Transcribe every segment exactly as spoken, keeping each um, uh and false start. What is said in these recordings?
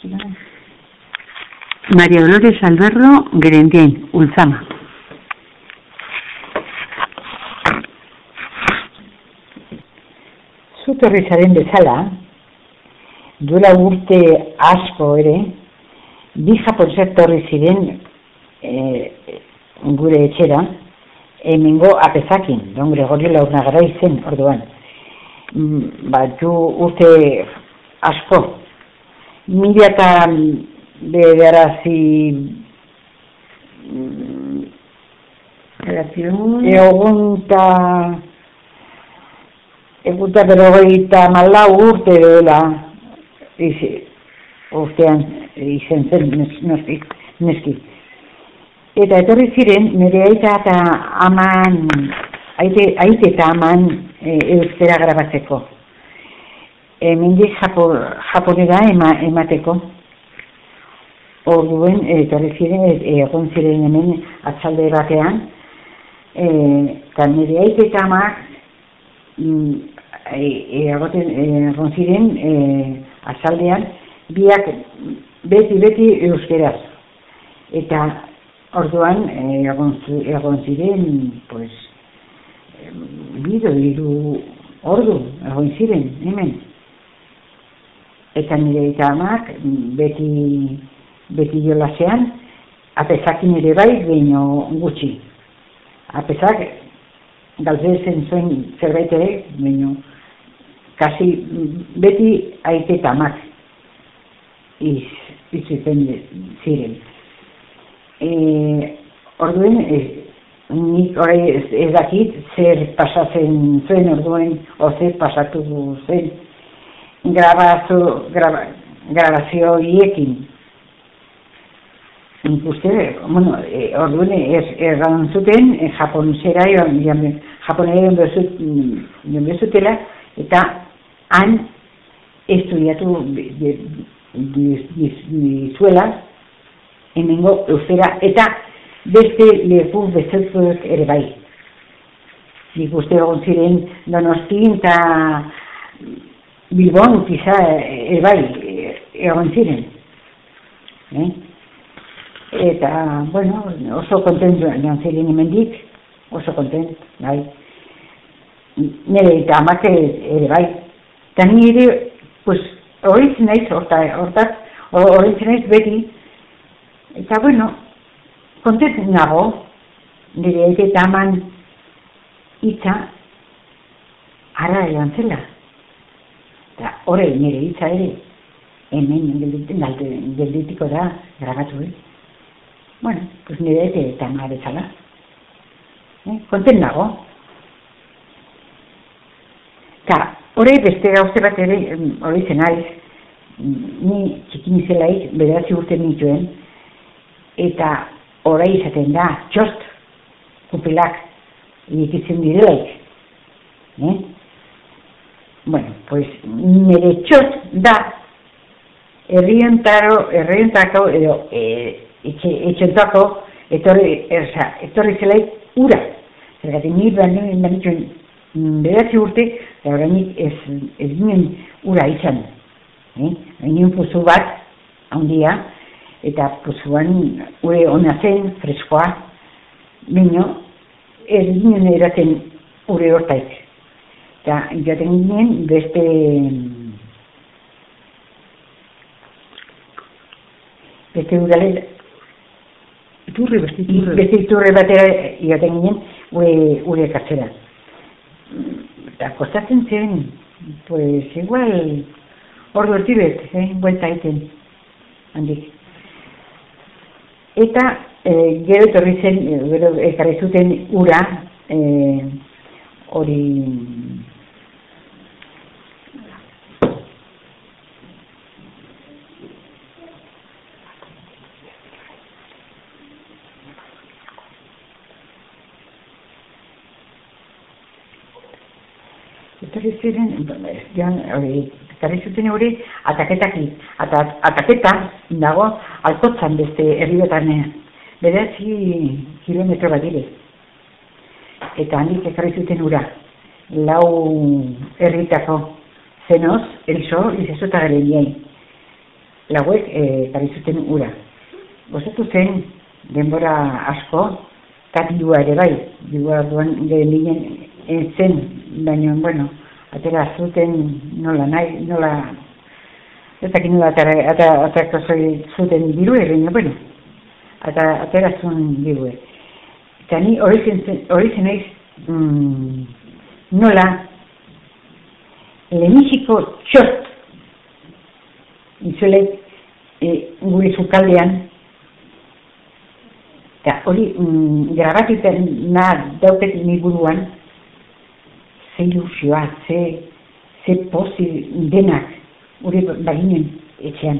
María Dolores Alberro Gerendien, Ultzama. Zutorri zaren bezala, duela urte asko ere, bi japonesak torri ziren e, gure etxera, hemengo apezakin, don Gregorio Laurnagarai zen orduan. Bat du urte asko. Mila eta bederazi egunta egunta berogeita malau urte dela urtean izen zen neski, neski. Eta etorri ziren nire aita eta aman aite, aite eta aman e, euskera grabatzeko. Hemendik japo, japonera ema, emateko. Orduen etorri ziren egon ziren hemen atzalde batean. Eta nire aite eta amak egon ziren e, atzaldean biak beti beti euskeraz. Eta orduan egon, egon ziren, pues, bido, hiru ordu egon ziren, hemen. Eta nire eta amak beti, beti jolasean, apezakin ere bai, baino gutxi. Apezak galdezen zuen zerbait ere, baino, kasi beti aite eta amak iz, izuten ziren. E, orduen, e, nik orai ez, ez dakit zer pasatzen zuen orduen, o zer pasatu zen grabazio, graba, grabazio hiekin. Nik uste, bueno, e, orduen erran zuten, e, japonzera, japonera joan bezutela, eta han estudiatu dizuela, hemengo euskera, eta beste leku bezaltuak ere bai. Nik uste egon ziren Donostin eta Bilbon, kiza, ere bai, egon ziren. Eh? Eta, bueno, oso kontent joan ziren hemendik, oso kontent, bai. Nire eta amak ere bai. Eta nire, pues, horitzen naiz, hortaz, horitzen naiz beti. Eta, bueno, kontent nago, nire eta aman hitza ara egan zela. Eta horre nire hitza ere, hemen gelditiko da grabatu, eh? Bueno, pues nire eta ama bezala. Eh? Kontent nago. Eta horre beste gauze bat ere, hori zen aiz, ni txikin izelaik, bederatzi urte nituen, eta orai izaten da, txost, kupilak, ikitzen direlaik. Eh? Bueno, pues, nire txost da, herrientaro, herrientako, edo, e, etxentako, etorri, erza, etorri zelaik, ura. Zergatik, nire behar nituen bederatzi urte, eta horrenik ez, ez nien ura izan. Eh? Nien puzu bat, handia, eta puzuan ure ona zen, freskoa, baina ez ginen eraten ure hortaik. Eta jaten ginen beste beste udale iturri, beste iturri. Beste iturri batera jaten ginen ure, ure kartzera. Eta kostatzen zen, pues igual ordu ertibet, eh, buelta aiten, handik. Eta e, gero etorri zen, gero ekarri zuten ura, hori etorri ziren, ekarri zuten hori ataketaki, ataketa dago Alkotzan beste herrietan bederatzi kilometro bat dire. Eta handik ekarri zuten ura, lau herritako Zenoz, Elso, Izezu eta Gerendien. lauek e, parizuten ura. Gozatu zen denbora asko, eta dirua ere bai, dirua duan gehen zen, baina, bueno, atera zuten nola nahi, nola, ez dakit nola aterako zuten dirue, baina, bueno, atera zuen dirue. Eta ni hori zen eiz, mm, nola, leheniziko txort, izulet, e, gure zukaldean, eta hori mm, grabatuta nahi dauket ni buruan, ze ilusioa, ze, ze pozi denak, gure baginen etxean.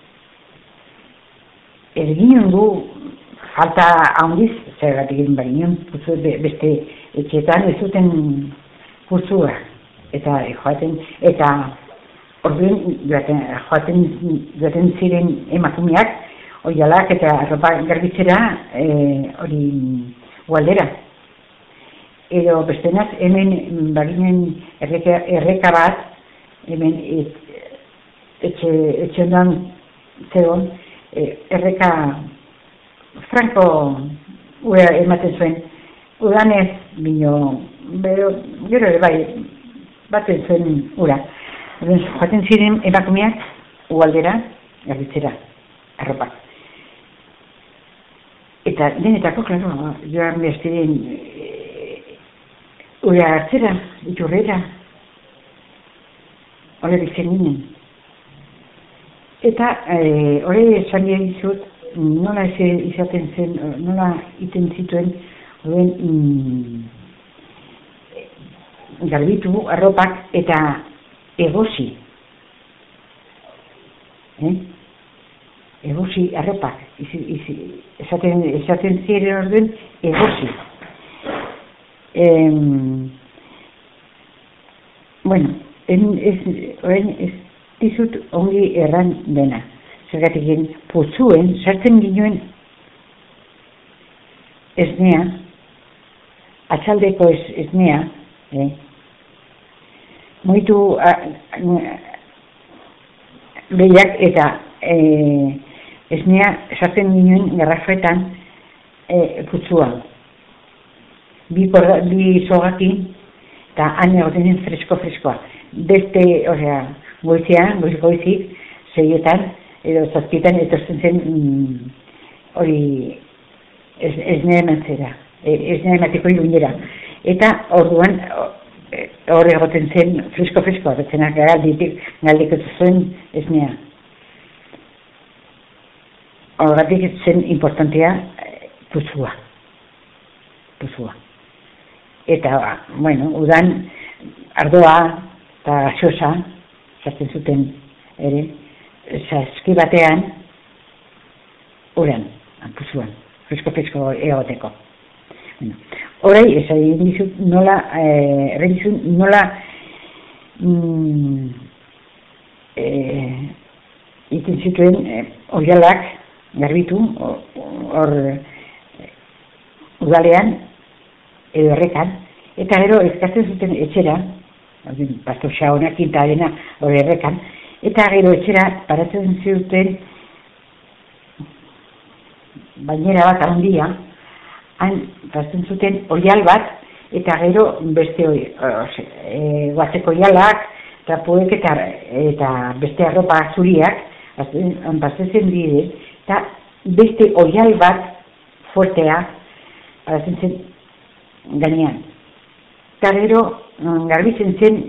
Erginen du, falta handiz, zergatik egin baginen, beste etxeetan ez zuten kursua, eta joaten, eta orduen joaten, joaten ziren emakumeak, oialak eta arropa garbitzera hori e, gualdera. Edo bestenaz, hemen baginen erreka, erreka bat, hemen et, etxe, etxe ondan zegoen, e, erreka franko ura ematen zuen, udanez, bino, bero, gero ere bai, baten zuen ura. Joaten ziren emakumeak gualdera garbitzera, arropak. Eta denetako, klaro, joan behaztiren e, ura hartzera, iturrera, hori bizien ginen. Eta hori e, esan dizut, nola izaten zen, nola iten zituen, horren mm, garbitu arropak eta egosi. Eh? Egosi arropak. Izi, izi, esaten, esaten ziren orden egosi. Em, bueno, en, ez, oren, ez dizut ongi erran dena. Zergatik egin, putzuen, sartzen ginoen esnea, atxaldeko es, esnea, eh? Moitu behiak eta e, esnea sartzen ginoen garrafetan e, putzua. Bi, bi sogakin eta han egoten fresko-freskoa. Beste, osea, goizean, goizik, seietan, edo zazpietan, etortzen zen hori mm, esnea emantzera, esnea emateko iruñera. Eta orduan, hor egoten zen fresko-freskoa, betzenak galditik galdikotu zen esnea. Horregatik zen importantea putzua. Putzua. Eta, bueno, udan ardoa eta gasosa, sartzen zuten ere, saski batean, uran, putzuan, fresko-fresko egoteko. Bueno, horai, ez egin dizut nola, erren eh, dizut nola mm, eh, iten zituen eh, oialak garbitu, hor eh, udalean, edo errekan, eta gero ezkatzen zuten etxera, pasto xaonak inta dena hori errekan, eta gero etxera paratzen zuten bainera bat handia, han pasten zuten oial bat, eta gero beste oi, e, guatzeko oialak, trapuek eta, eta beste arropa zuriak, han pasten bide, eta beste oial bat fuertea, pasten zen gainean. Eta gero garbitzen zen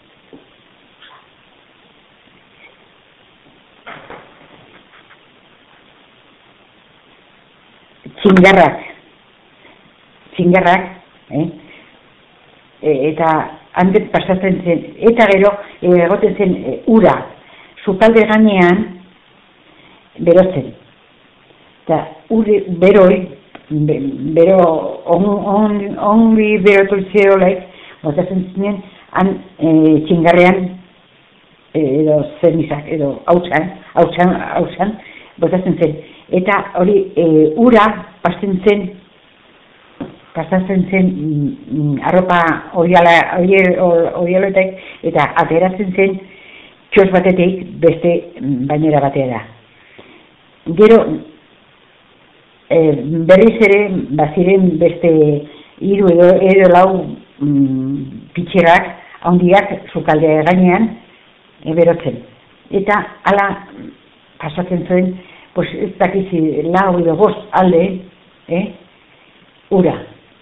txingarrak, txingarrak, eh? E, eta handet pasatzen zen, eta gero e, egoten zen e, ura, sukalde gainean berotzen. Eta ure beroi, be, bero, ongi on, on, berotu zeolaik, botatzen zinen, han e, txingarrean, e, edo zernizak, edo hautsan, hautsan, hautsan, botatzen zen. Eta hori e, ura pasten zen, pasatzen zen mm, arropa oialoetak, eta ateratzen zen txos batetik beste bainera batera. Gero, e, berriz ere, baziren beste hiru edo, edo lau mm, pitxerak, handiak zukaldea gainean, e, berotzen. Eta, hala, pasatzen zuen, pues, ez dakizi, lau edo bost alde, eh, ura.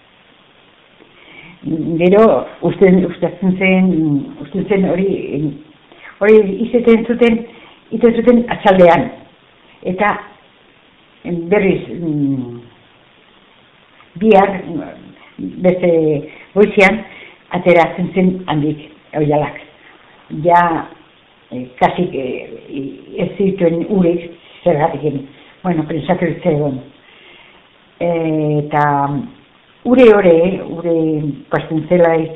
Gero, usten, usten zen, usten zen hori, hori izeten zuten, iten zuten atxaldean. Eta berriz, bihar, beste goizian, ateratzen zen handik, oialak. Ja, eh, kasik eh, ez zituen urik, zergatik, bueno, pensatu ez zegoen. Eta ure ore, ure pasten zelaik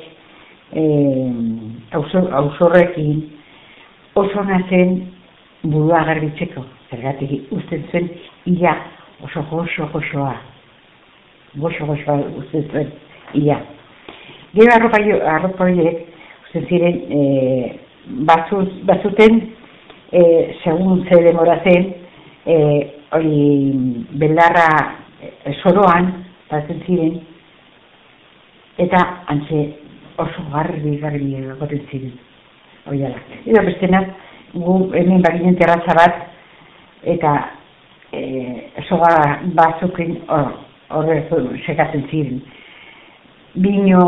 ausorrekin oso nazen burua garbitzeko, zergatik usten zuen ia oso goxo goxoa, goxo goxoa usten zuen ia. Gero arropa horiek usten ziren e, batzuten e, segun ze demorazen hori e, belarra e, soroan batzen ziren eta antze oso garbi garbi egoten ziren oialak. Edo bestenak gu hemen baginen terratza bat eta e, soga batzukin horre sekatzen ziren. Bino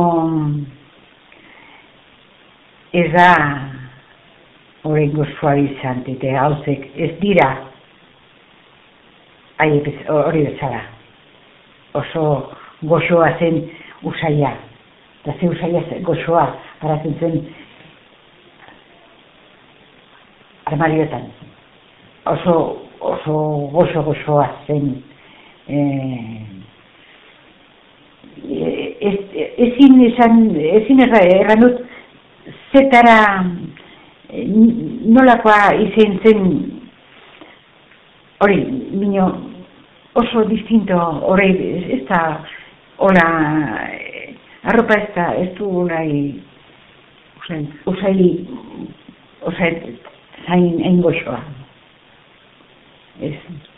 ez da horrengo suabizante eta gauzek ez dira hori bezala. Oso goxoa zen usaia. Eta ze usaia goxoa paratzen zen armarioetan. Oso, oso goxo goxoa zen. Eh, ezin esan, ezin erran dut zetara nolakoa izen zen hori, minio oso distinto hori, ez da hola arropa ez da, ez du nahi usai usai zain engoxoa ez